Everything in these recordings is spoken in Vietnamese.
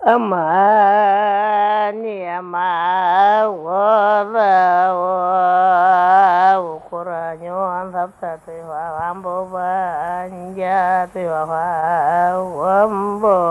ama ni ama wa kuranyo sabta tu ambo banja tu ambo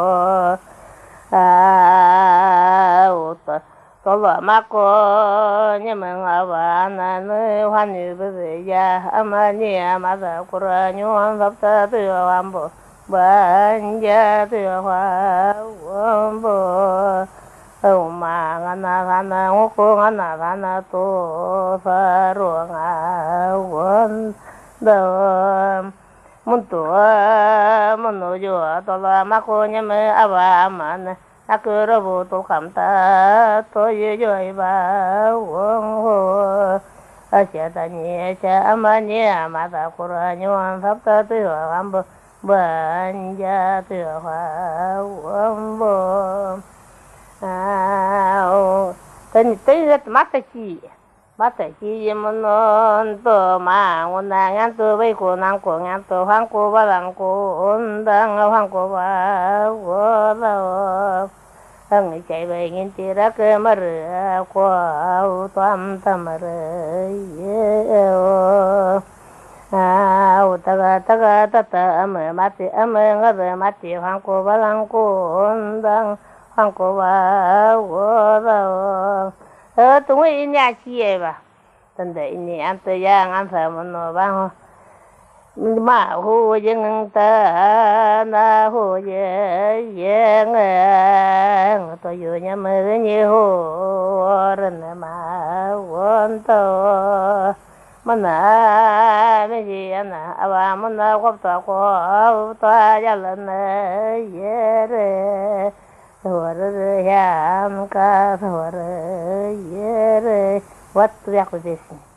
uta tolo mako nyemeng awana ne hani beya amani amada kuranyo sabta tu ambo banja tu ambo ma ngana ngana ngoko ngana ngana to faro ngawon do muntu munujo tola mako nyeme aba man akuro to kamta to yejo iba wong ho asya tani cha amani amada kuranyo sabta tu ambo banja tu ambo tên rất mát chi mon to ma ngon ngang to với cô ngang cô ngang to hoàng cô và lăng cô đang hoàng cô và wo hang chạy về nghìn ti ra cơ mà rửa qua toam tâm rửa taga tata mati ngare mati hoàng cô và lăng cô đang hoàng cô và wo tụi mình nhà chị ba tận đây nè anh tôi giang anh phải muốn nói bao mà hồ dân ta na hồ dân tôi yêu nhà mới nhiều rồi mà quan to mà na bây giờ na à mà na có to gia lần này Thore ham ka thore yere wat yak desi